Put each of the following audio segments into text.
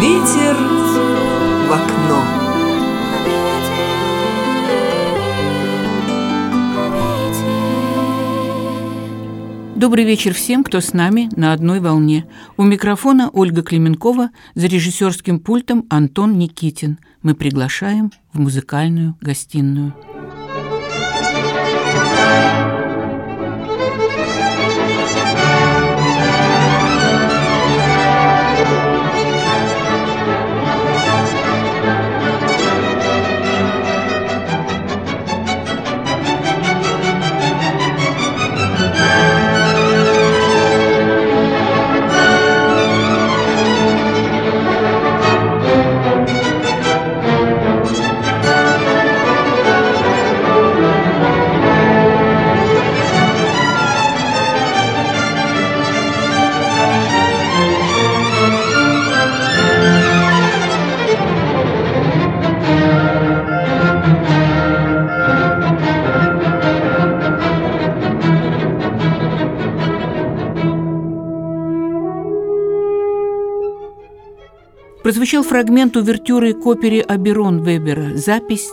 ветер в окно. Добрый вечер всем, кто с нами на одной волне. У микрофона Ольга Клименкова, за режиссерским пультом Антон Никитин. Мы приглашаем в музыкальную гостиную. Прозвучал фрагмент увертюры к опере «Оберон» Вебера, запись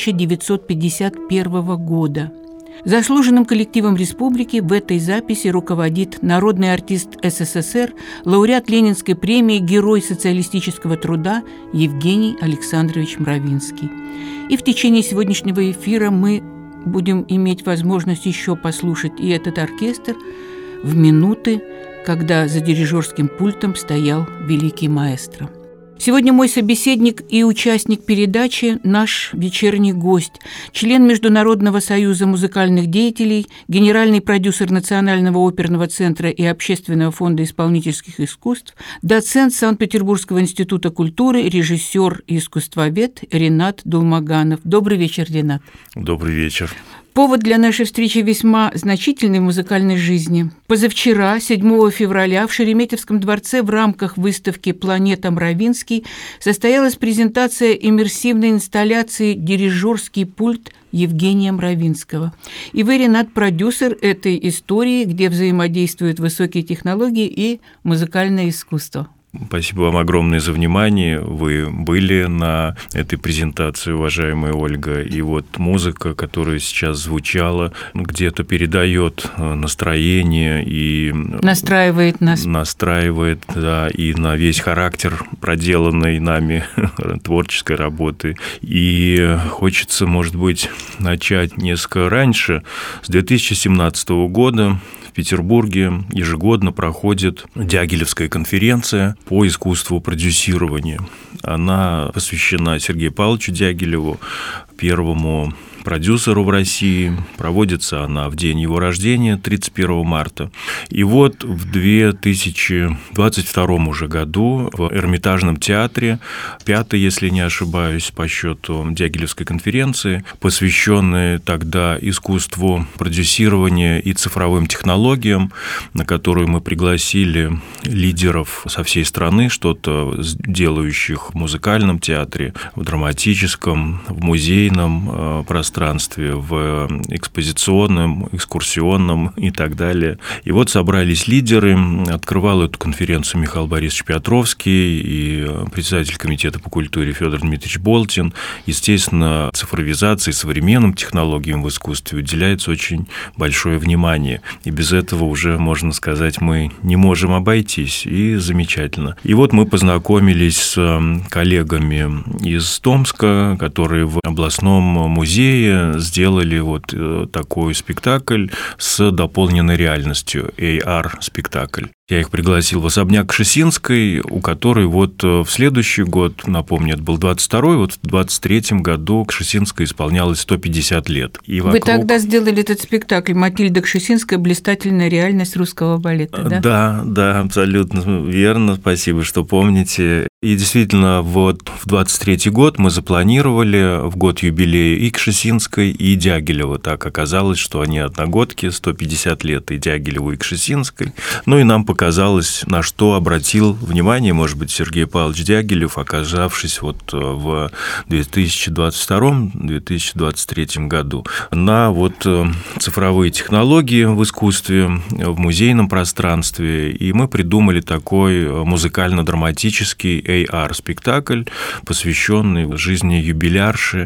1951 года. Заслуженным коллективом республики в этой записи руководит народный артист СССР, лауреат Ленинской премии, герой социалистического труда Евгений Александрович Мравинский. И в течение сегодняшнего эфира мы будем иметь возможность еще послушать и этот оркестр в минуты, когда за дирижерским пультом стоял великий маэстро. Сегодня мой собеседник и участник передачи – наш вечерний гость, член Международного союза музыкальных деятелей, генеральный продюсер Национального оперного центра и Общественного фонда исполнительских искусств, доцент Санкт-Петербургского института культуры, режиссер и искусствовед Ренат Дулмаганов. Добрый вечер, Ренат. Добрый вечер. Повод для нашей встречи весьма значительный в музыкальной жизни. Позавчера, 7 февраля, в Шереметьевском дворце в рамках выставки «Планета Мравинский» состоялась презентация иммерсивной инсталляции «Дирижерский пульт» Евгения Мравинского. И вы, Ренат, продюсер этой истории, где взаимодействуют высокие технологии и музыкальное искусство. Спасибо вам огромное за внимание. Вы были на этой презентации, уважаемая Ольга. И вот музыка, которая сейчас звучала, где-то передает настроение и настраивает нас. Настраивает, да, и на весь характер проделанной нами творческой работы. И хочется, может быть, начать несколько раньше. С 2017 года в Петербурге ежегодно проходит Дягилевская конференция по искусству продюсирования. Она посвящена Сергею Павловичу Дягилеву, первому продюсеру в России. Проводится она в день его рождения, 31 марта. И вот в 2022 уже году в Эрмитажном театре, 5-й, если не ошибаюсь, по счету Дягилевской конференции, посвященной тогда искусству продюсирования и цифровым технологиям, на которую мы пригласили лидеров со всей страны, что-то делающих в музыкальном театре, в драматическом, в музейном пространстве, в экспозиционном, экскурсионном и так далее. И вот собрались лидеры. Открывал эту конференцию Михаил Борисович Петровский и председатель комитета по культуре Федор Дмитриевич Болтин. Естественно, цифровизации, современным технологиям в искусстве уделяется очень большое внимание. И без этого уже, можно сказать, мы не можем обойтись. И замечательно. И вот мы познакомились с коллегами из Томска, которые в областном музее сделали вот такой спектакль с дополненной реальностью, AR-спектакль. Я их пригласил в особняк Кшесинской, у которой вот в следующий год, напомню, это был 22-й, вот в 23-м году Кшесинской исполнялось 150 лет. И Вы тогда сделали этот спектакль «Матильда Кшесинская. Блистательная реальность русского балета», да? Да, абсолютно верно. Спасибо, что помните. И действительно, вот в 23-й год мы запланировали в год юбилея и Кшесинской, и Дягилева. Так оказалось, что они одногодки, 150 лет и Дягилеву, и Кшесинской. Ну и нам показалось, показалось, на что обратил внимание, может быть, Сергей Павлович Дягилев, оказавшись вот в 2022-2023 году, на вот цифровые технологии в искусстве, в музейном пространстве, и мы придумали такой музыкально-драматический AR-спектакль, посвященный жизни юбилярши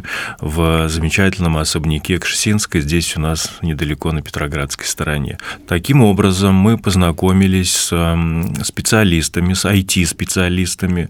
в замечательном особняке Кшесинской, здесь у нас недалеко на Петроградской стороне. Таким образом, мы познакомились с специалистами, с IT-специалистами,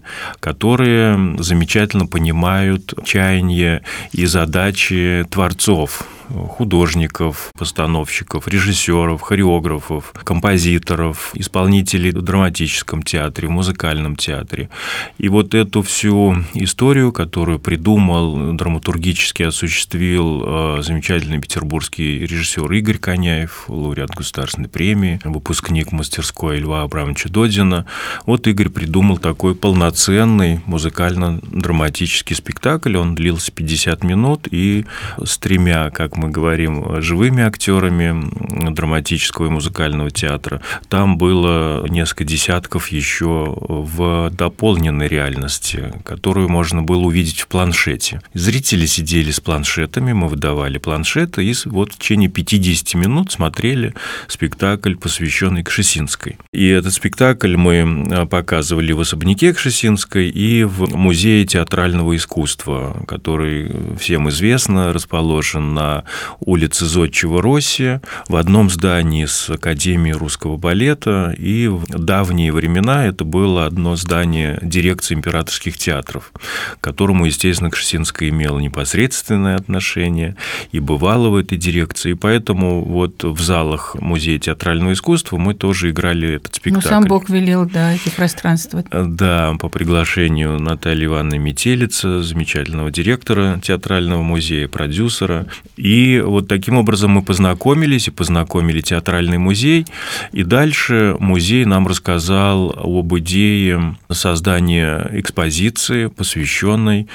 которые замечательно понимают чаяния и задачи творцов, художников, постановщиков, режиссеров, хореографов, композиторов, исполнителей в драматическом театре, в музыкальном театре. И вот эту всю историю, которую придумал, драматургически осуществил замечательный петербургский режиссер Игорь Коняев, лауреат Государственной премии, выпускник мастерской Льва Абрамовича Додина, вот Игорь придумал такой полноценный музыкально-драматический спектакль. Он длился 50 минут и с 3, как мы говорим, живыми актерами драматического и музыкального театра. Там было несколько десятков еще в дополненной реальности, которую можно было увидеть в планшете. Зрители сидели с планшетами, мы выдавали планшеты, и вот в течение 50 минут смотрели спектакль, посвященный Кшесинской. И этот спектакль мы показывали в особняке Кшесинской и в Музее театрального искусства, который всем известно, расположен на улице Зодчего Росси, в одном здании с Академией русского балета, и в давние времена это было одно здание дирекции императорских театров, к которому, естественно, Кшесинская имела непосредственное отношение и бывала в этой дирекции, и поэтому вот в залах Музея театрального искусства мы тоже играли этот спектакль. Ну, сам Бог велел, да, эти пространства. Да, по приглашению Натальи Ивановны Метелица, замечательного директора театрального музея, продюсера. И вот таким образом мы познакомились и познакомили театральный музей. И дальше музей нам рассказал об идее создания экспозиции, посвященной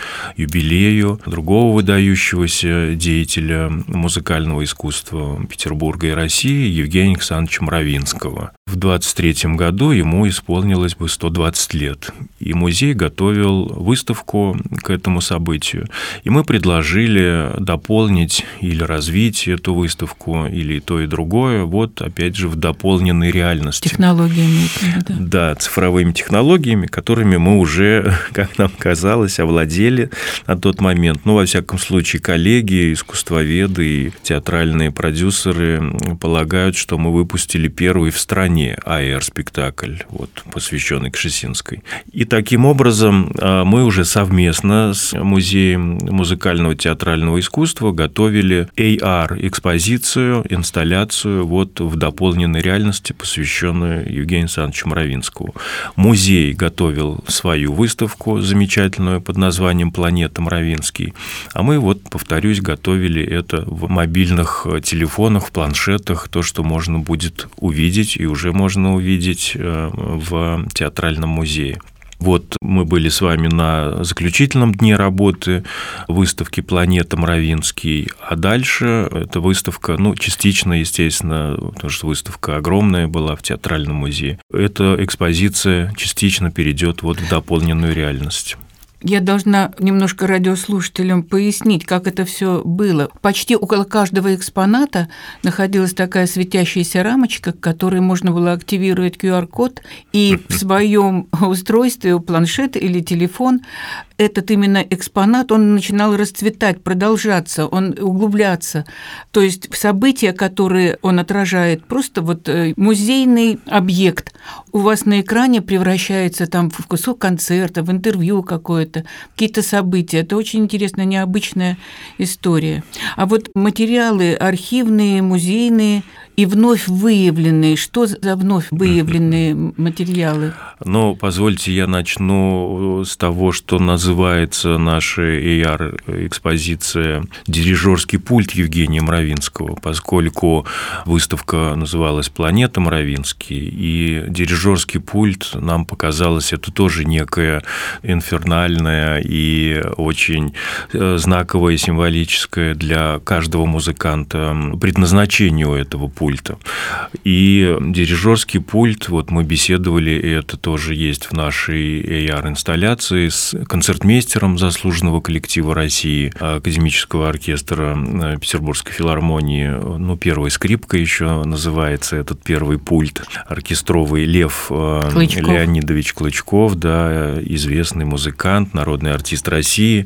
юбилею другого выдающегося деятеля музыкального искусства Петербурга и России Евгения Александровича Мравинского. В 23 году ему исполнилось бы 120 лет. И музей готовил выставку к этому событию. И мы предложили дополнить или развить эту выставку, или то и другое, вот опять же в дополненной реальности. Технологиями. Да. Да, цифровыми технологиями, которыми мы уже, как нам казалось, овладели на тот момент. Ну, во всяком случае, коллеги, искусствоведы и театральные продюсеры полагают, что мы выпустили первый в стране AR-спектакль, вот, посвященный Кшесинской. И таким образом мы уже совместно с Музеем музыкального театрального искусства готовили AR-экспозицию, инсталляцию вот в дополненной реальности, посвященную Евгению Александровичу Мравинскому. Музей готовил свою выставку замечательную под названием «Планета Мравинский», а мы, вот, повторюсь, готовили это в мобильных телефонах, в планшетах, то, что можно будет увидеть и уже можно увидеть в театральном музее. Вот мы были с вами на заключительном дне работы выставки «Планета Мравинский», а дальше эта выставка, ну, частично, естественно, потому что выставка огромная была в театральном музее, эта экспозиция частично перейдет вот в дополненную реальность. Я должна немножко радиослушателям пояснить, как это все было. Почти около каждого экспоната находилась такая светящаяся рамочка, к которой можно было активировать QR-код, и в своем устройстве, планшет или телефон, этот именно экспонат, он начинал расцветать, продолжаться, он углубляться. То есть события, которые он отражает, просто вот музейный объект у вас на экране превращается там в кусок концерта, в интервью какое-то, какие-то события. Это очень интересная, необычная история. А вот материалы архивные, музейные и вновь выявленные, что за вновь выявленные материалы? Ну, позвольте, я начну с того, что называется наша AR-экспозиция «Дирижерский пульт» Евгения Мравинского, поскольку выставка называлась «Планета Мравинский», и дирижерский пульт, нам показалось, это тоже некое инфернальное и очень знаковое, символическое для каждого музыканта предназначение у этого пульта. пульта. И дирижерский пульт, вот мы беседовали, и это тоже есть в нашей AR-инсталляции, с концертмейстером заслуженного коллектива России, академического оркестра Петербургской филармонии, первая скрипка еще называется этот первый пульт, оркестровый Лев Клычков. Леонидович Клычков, да, известный музыкант, народный артист России.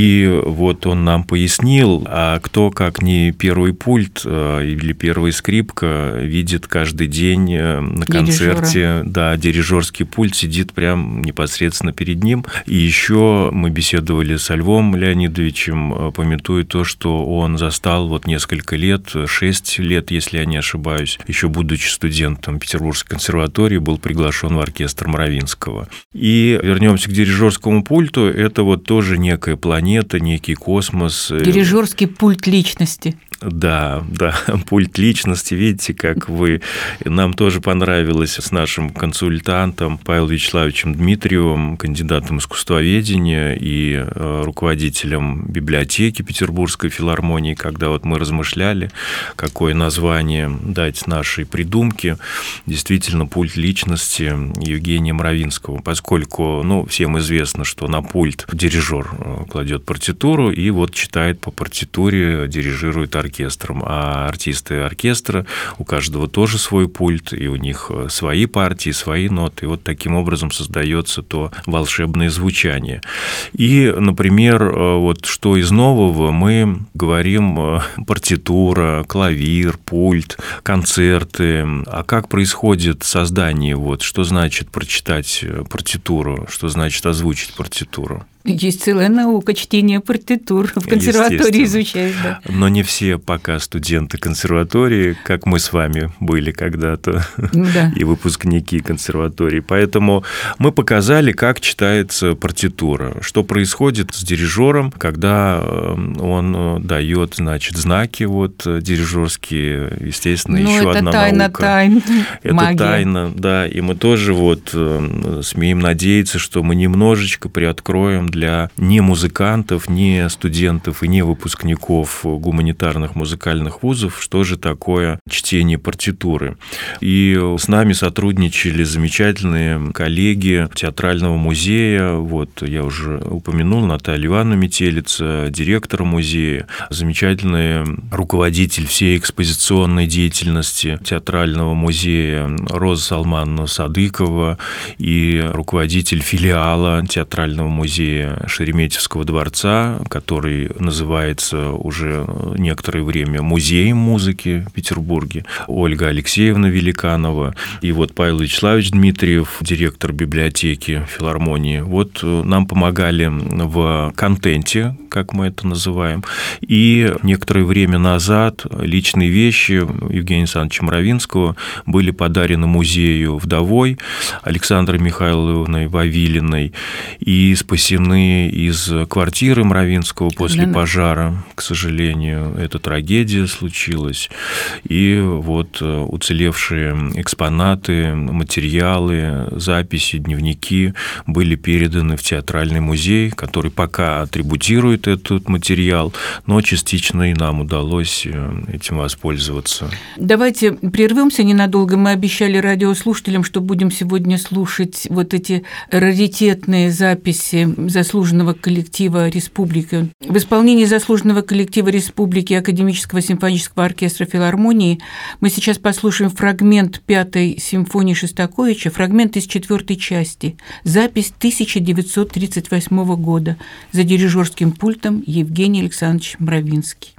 И вот он нам пояснил, а кто, как не первый пульт или первая скрипка, видит каждый день на концерте, да, дирижерский пульт сидит прям непосредственно перед ним. И еще мы беседовали со Львом Леонидовичем, памятуя то, что он застал вот несколько лет, 6 лет, если я не ошибаюсь, еще будучи студентом Петербургской консерватории, был приглашен в оркестр Мравинского. И вернемся к дирижерскому пульту. Это вот тоже некая планета, некий космос. Дирижерский пульт личности. Да, пульт личности, видите, как вы. Нам тоже понравилось с нашим консультантом Павлом Вячеславовичем Дмитриевым, кандидатом искусствоведения и руководителем библиотеки Петербургской филармонии, когда вот мы размышляли, какое название дать нашей придумке. Действительно, пульт личности Евгения Мравинского, поскольку, всем известно, что на пульт дирижер кладет партитуру и вот читает по партитуре, дирижирует оркестром, а артисты оркестра, у каждого тоже свой пульт, и у них свои партии, свои ноты, и вот таким образом создается то волшебное звучание. И, например, вот что из нового, мы говорим партитура, клавир, пульт, концерты, а как происходит создание, вот, что значит прочитать партитуру, что значит озвучить партитуру? Есть целая наука чтения партитур, в консерватории изучают, да. Но не все пока студенты консерватории, как мы с вами были когда-то, да. И выпускники консерватории. Поэтому мы показали, как читается партитура, что происходит с дирижером, когда он дает, знаки вот дирижерские, естественно, еще одна наука. Это магия. Тайна, да, и мы тоже вот смеем надеяться, что мы немножечко приоткроем для не музыкантов, не студентов и не выпускников гуманитарных музыкальных вузов, что же такое чтение партитуры. И с нами сотрудничали замечательные коллеги театрального музея. Вот я уже упомянул Наталью Ивановну Метелица, директор музея, замечательный руководитель всей экспозиционной деятельности театрального музея Роза Салмановна Садыкова и руководитель филиала театрального музея Шереметьевского дворца, который называется уже некоторое время Музеем музыки в Петербурге, Ольга Алексеевна Великанова и вот Павел Вячеславович Дмитриев, директор библиотеки филармонии. Вот нам помогали в контенте, как мы это называем, и некоторое время назад личные вещи Евгения Александровича Мравинского были подарены музею вдовой Александрой Михайловной Вавилиной и спасены из квартиры Мравинского после пожара. К сожалению, эта трагедия случилась. И вот уцелевшие экспонаты, материалы, записи, дневники были переданы в театральный музей, который пока атрибутирует этот материал, но частично и нам удалось этим воспользоваться. Давайте прервемся ненадолго. Мы обещали радиослушателям, что будем сегодня слушать вот эти раритетные записи заслуженного коллектива республики. В исполнении заслуженного коллектива республики Академического симфонического оркестра филармонии мы сейчас послушаем фрагмент 5-й симфонии Шостаковича, фрагмент из 4-й части, запись 1938 года за дирижерским пультом Евгений Александрович Мравинский.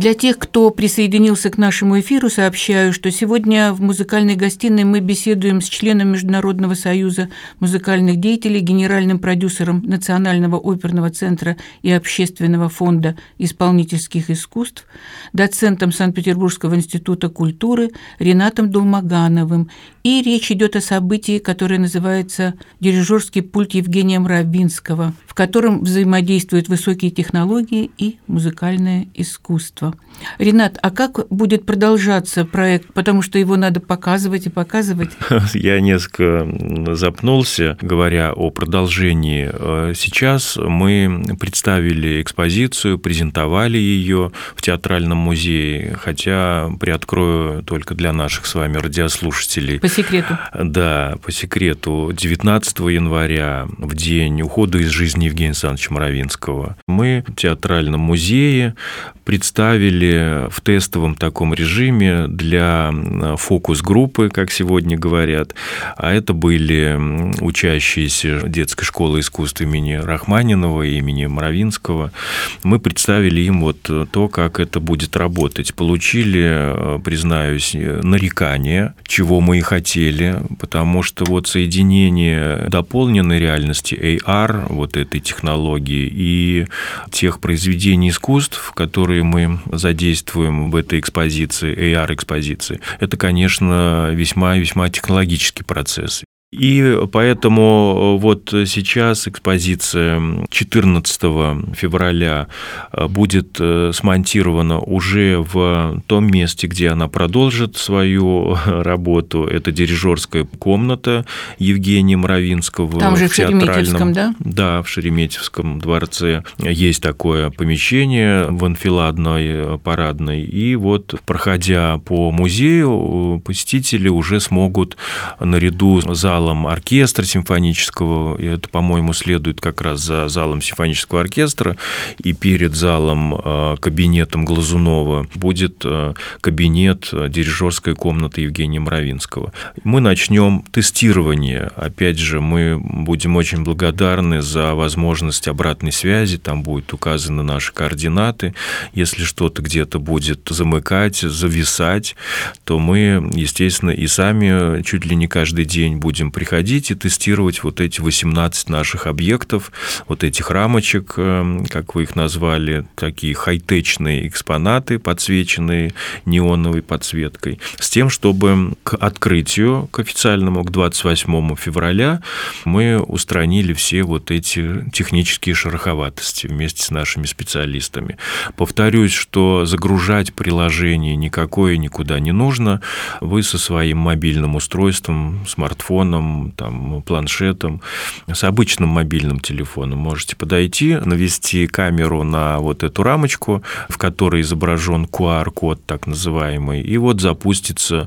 Для тех, кто присоединился к нашему эфиру, сообщаю, что сегодня в музыкальной гостиной мы беседуем с членом Международного союза музыкальных деятелей, генеральным продюсером Национального оперного центра и Общественного фонда исполнительских искусств, доцентом Санкт-Петербургского института культуры Ринатом Дулмагановым. И речь идет о событии, которое называется «Дирижерский пульт Евгения Мравинского», в котором взаимодействуют высокие технологии и музыкальное искусство. Ринат, а как будет продолжаться проект? Потому что его надо показывать и показывать. Я несколько запнулся, говоря о продолжении. Сейчас мы представили экспозицию, презентовали ее в Театральном музее, хотя приоткрою только для наших с вами радиослушателей. По секрету. Да, по секрету. 19 января, в день ухода из жизни Евгения Александровича Мравинского, мы в Театральном музее представили в тестовом таком режиме для фокус-группы, как сегодня говорят, а это были учащиеся детской школы искусств имени Рахманинова и имени Мравинского. Мы представили им вот то, как это будет работать. Получили, признаюсь, нарекания, чего мы и хотели, потому что вот соединение дополненной реальности AR, вот этой технологии, и тех произведений искусств, которые мы задействуем в этой экспозиции, AR-экспозиции, это, конечно, весьма-весьма технологический процесс. И поэтому вот сейчас экспозиция 14 февраля будет смонтирована уже в том месте, где она продолжит свою работу. Это дирижерская комната Евгения Мравинского. Там же в Шереметьевском, да? Да, в Шереметьевском дворце есть такое помещение в анфиладной парадной. И вот, проходя по музею, посетители уже смогут наряду с залом оркестра симфонического, и это, по-моему, следует как раз за залом симфонического оркестра, и перед залом, кабинетом Глазунова будет кабинет дирижерской комнаты Евгения Мравинского. Мы начнем тестирование. Опять же, мы будем очень благодарны за возможность обратной связи, там будут указаны наши координаты. Если что-то где-то будет замыкать, зависать, то мы, естественно, и сами чуть ли не каждый день будем приходить и тестировать вот эти 18 наших объектов, вот этих рамочек, как вы их назвали, такие хай-течные экспонаты, подсвеченные неоновой подсветкой, с тем, чтобы к открытию, к официальному, к 28 февраля, мы устранили все вот эти технические шероховатости вместе с нашими специалистами. Повторюсь, что загружать приложение никакое никуда не нужно. Вы со своим мобильным устройством, смартфоном, там, планшетом, с обычным мобильным телефоном можете подойти, навести камеру на вот эту рамочку, в которой изображен QR-код так называемый, и вот запустится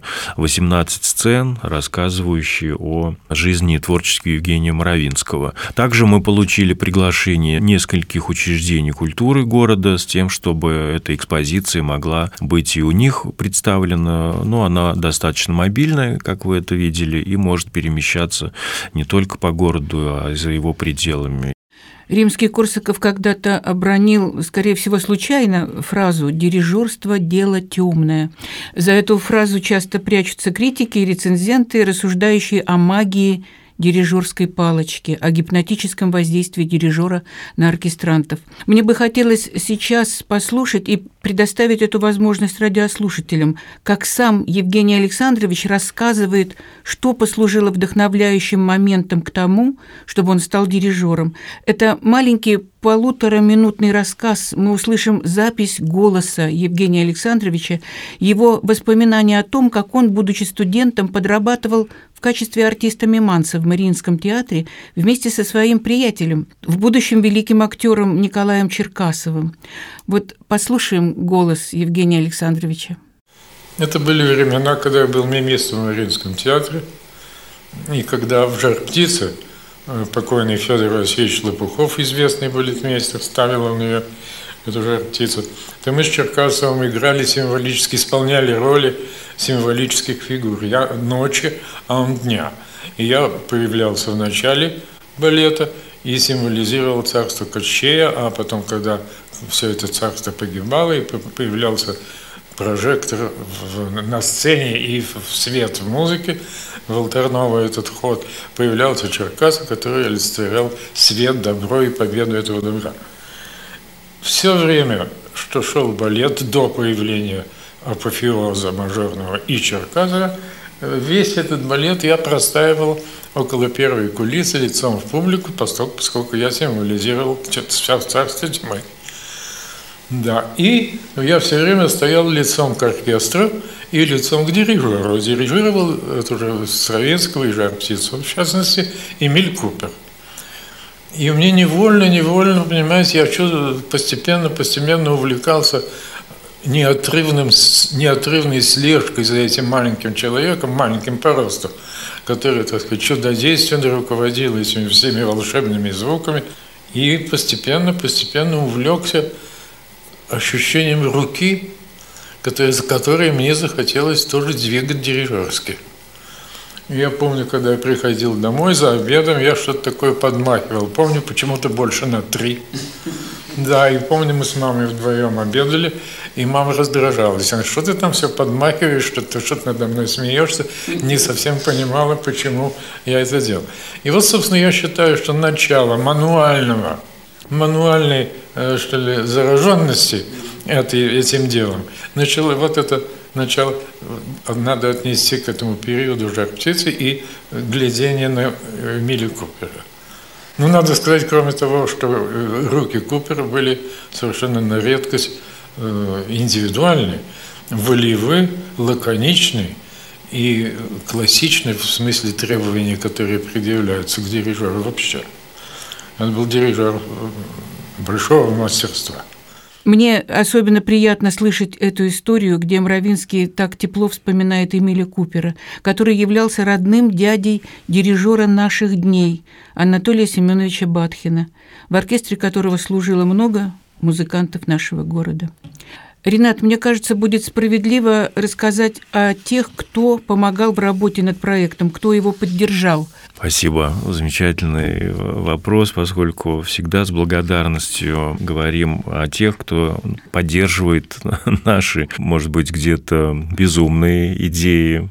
18 сцен, рассказывающие о жизни и творчестве Евгения Мравинского. Также мы получили приглашение нескольких учреждений культуры города с тем, чтобы эта экспозиция могла быть и у них представлена, но она достаточно мобильная, как вы это видели, и может перемещаться не только по городу, а и за его пределами. Римский-Корсаков когда-то обронил, скорее всего, случайно фразу «дирижерство – дело темное». За эту фразу часто прячутся критики и рецензенты, рассуждающие о магии дирижерской палочки, о гипнотическом воздействии дирижера на оркестрантов. Мне бы хотелось сейчас послушать и предоставить эту возможность радиослушателям, как сам Евгений Александрович рассказывает, что послужило вдохновляющим моментом к тому, чтобы он стал дирижером. Это маленький полутораминутный рассказ. Мы услышим запись голоса Евгения Александровича, его воспоминания о том, как он, будучи студентом, подрабатывал в качестве артиста миманса в Мариинском театре вместе со своим приятелем, в будущем великим актером Николаем Черкасовым. Вот послушаем голос Евгения Александровича. Это были времена, когда я был мимистом в Мариинском театре, и когда в «Жар птицы» покойный Федор Васильевич Лопухов, известный балетмейстер, ставил на нее эту «Жар птицу», то мы с Черкасовым играли символически, исполняли роли символических фигур. Я ночи, а он дня. И я появлялся в начале балета и символизировал царство Кощея, а потом, когда все это царство погибало, и появлялся прожектор на сцене и в свет в музыке, в алтарновый этот ход, появлялся Черкасов, который олицетворял свет, добро и победу этого добра. Все время, что шел балет до появления апофеоза мажорного и Черкасова, весь этот балет я простаивал около первой кулисы лицом в публику, поскольку я символизировал царство тьмы. Да, и я все время стоял лицом к оркестру и лицом к дирижеру. Дирижировал это уже Стравинского и Жар-птицу, в частности, Эмиль Купер. И мне невольно, понимаете, я постепенно увлекался неотрывной слежкой за этим маленьким человеком, маленьким по росту, который, так сказать, чудодейственно руководил этими всеми волшебными звуками, и постепенно увлекся ощущением руки, за которой мне захотелось тоже двигать дирижерски. Я помню, когда я приходил домой за обедом, я что-то такое подмахивал. Помню, почему-то больше на 3. Да, и помню, мы с мамой вдвоем обедали, и мама раздражалась. Она: что ты там все подмахиваешь, что-то надо мной смеешься, не совсем понимала, почему я это делал. И вот, собственно, я считаю, что начало мануальной, что ли, зараженности этим делом, начало надо отнести к этому периоду Жар-птицы и глядения на Эмиля Купера. Ну, надо сказать, кроме того, что руки Купера были совершенно на редкость индивидуальны, волевы, лаконичны и классичны в смысле требований, которые предъявляются к дирижеру вообще. Он был дирижер большого мастерства. Мне особенно приятно слышать эту историю, где Мравинский так тепло вспоминает Эмиля Купера, который являлся родным дядей дирижера наших дней Анатолия Семеновича Батхина, в оркестре которого служило много музыкантов нашего города. Ренат, мне кажется, будет справедливо рассказать о тех, кто помогал в работе над проектом, кто его поддержал. Спасибо. Замечательный вопрос, поскольку всегда с благодарностью говорим о тех, кто поддерживает наши, может быть, где-то безумные идеи.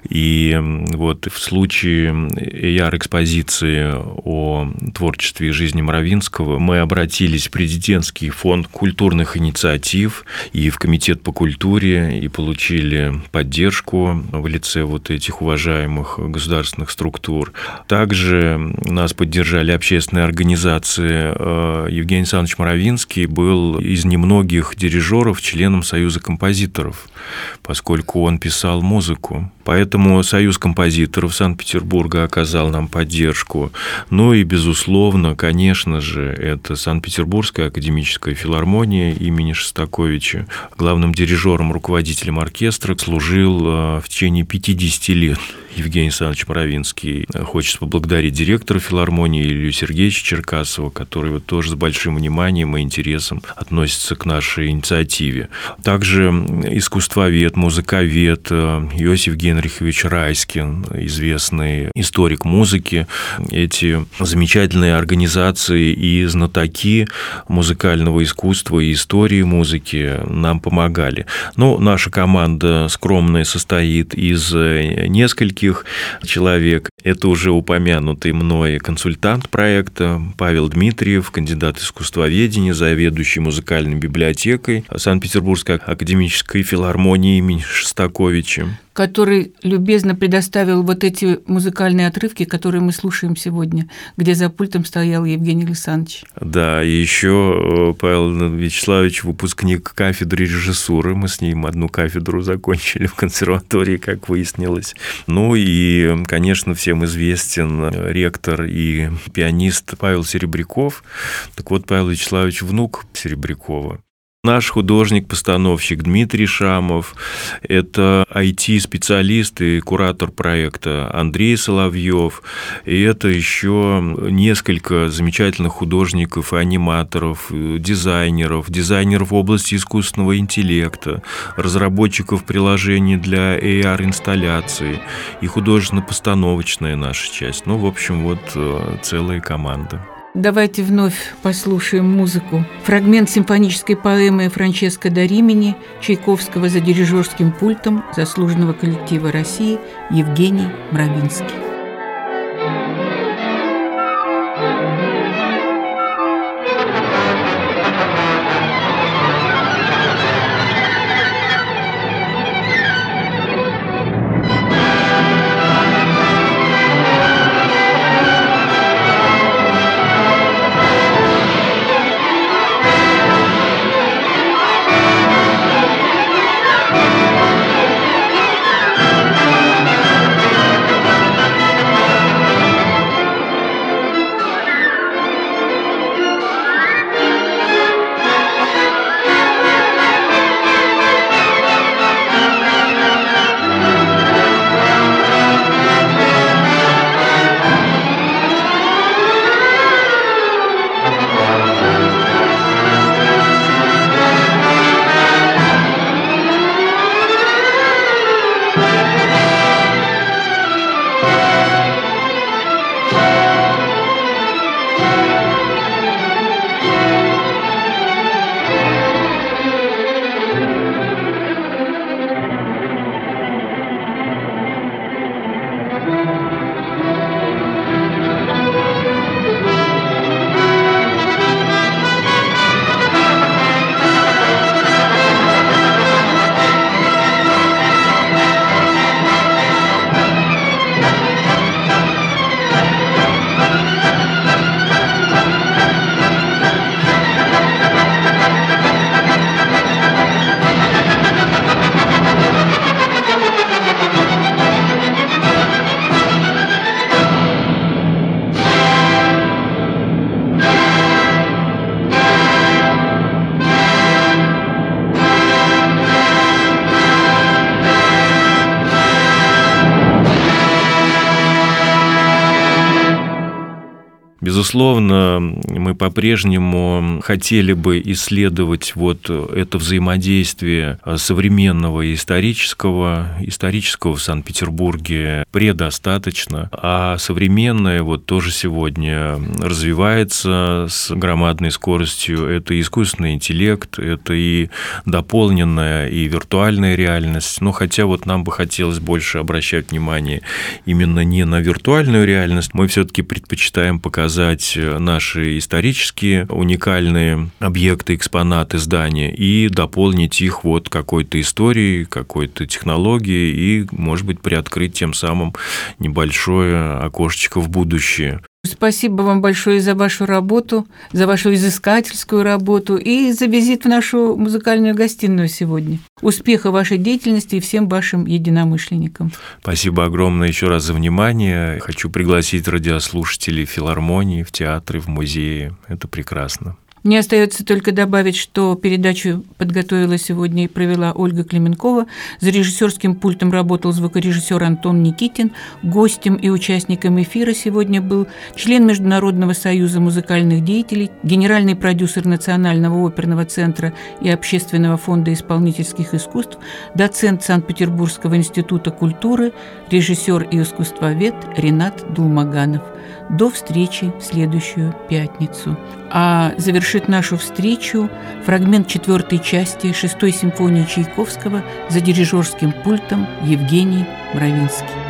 И вот в случае EAR-экспозиции о творчестве и жизни Мравинского мы обратились в президентский фонд культурных инициатив и в Комитет по культуре, и получили поддержку в лице вот этих уважаемых государственных структур. Также нас поддержали общественные организации. Евгений Александрович Мравинский был из немногих дирижеров членом Союза композиторов, поскольку он писал музыку. Поэтому Союз композиторов Санкт-Петербурга оказал нам поддержку. Ну и, безусловно, конечно же, это Санкт-Петербургская академическая филармония имени Шостаковича. Главным дирижером, руководителем оркестра служил в течение 50 лет Евгений Александрович Мравинский. Хочется поблагодарить директора филармонии Илью Сергеевича Черкасова, который вот тоже с большим вниманием и интересом относится к нашей инициативе. Также искусствовед, музыковед Иосиф Генрихович Райскин, известный историк музыки. Эти замечательные организации и знатоки музыкального искусства и истории музыки нам помогали. Но наша команда скромная состоит из нескольких человек. Это уже упомянутый мной консультант проекта Павел Дмитриев, кандидат искусствоведения, заведующий музыкальной библиотекой Санкт-Петербургской академической филармонии имени Шостаковича, который любезно предоставил вот эти музыкальные отрывки, которые мы слушаем сегодня, где за пультом стоял Евгений Александрович. Да, и еще Павел Вячеславович, выпускник кафедры режиссуры. Мы с ним одну кафедру закончили в консерватории, как выяснилось. Ну и, конечно, всем известен ректор и пианист Павел Серебряков. Так вот, Павел Вячеславович – внук Серебрякова. Наш художник-постановщик Дмитрий Шамов, это IT-специалист и куратор проекта Андрей Соловьев, и это еще несколько замечательных художников и аниматоров, дизайнеров в области искусственного интеллекта, разработчиков приложений для AR-инсталляции и художественно-постановочная наша часть. Ну, в общем, вот целая команда. Давайте вновь послушаем музыку. Фрагмент симфонической поэмы Франческо да Римини Чайковского за дирижерским пультом заслуженного коллектива России Евгений Мравинский. Безусловно, мы по-прежнему хотели бы исследовать вот это взаимодействие современного и исторического. Исторического в Санкт-Петербурге предостаточно, а современное вот тоже сегодня развивается с громадной скоростью. Это искусственный интеллект, это и дополненная, и виртуальная реальность. Но хотя вот нам бы хотелось больше обращать внимание именно не на виртуальную реальность, мы все-таки предпочитаем показать наши исторические уникальные объекты, экспонаты, здания и дополнить их вот какой-то историей, какой-то технологией и, может быть, приоткрыть тем самым небольшое окошечко в будущее. Спасибо вам большое за вашу работу, за вашу изыскательскую работу и за визит в нашу музыкальную гостиную сегодня. Успеха вашей деятельности и всем вашим единомышленникам. Спасибо огромное еще раз за внимание. Хочу пригласить радиослушателей в филармонии, в театры, в музеи. Это прекрасно. Мне остается только добавить, что передачу подготовила сегодня и провела Ольга Клименкова. За режиссерским пультом работал звукорежиссер Антон Никитин. Гостем и участником эфира сегодня был член Международного союза музыкальных деятелей, генеральный продюсер Национального оперного центра и Общественного фонда исполнительских искусств, доцент Санкт-Петербургского института культуры, режиссер и искусствовед Ренат Дулмаганов. До встречи в следующую пятницу. А завершит нашу встречу фрагмент 4-й части 6-й симфонии Чайковского за дирижерским пультом Евгений Мравинский.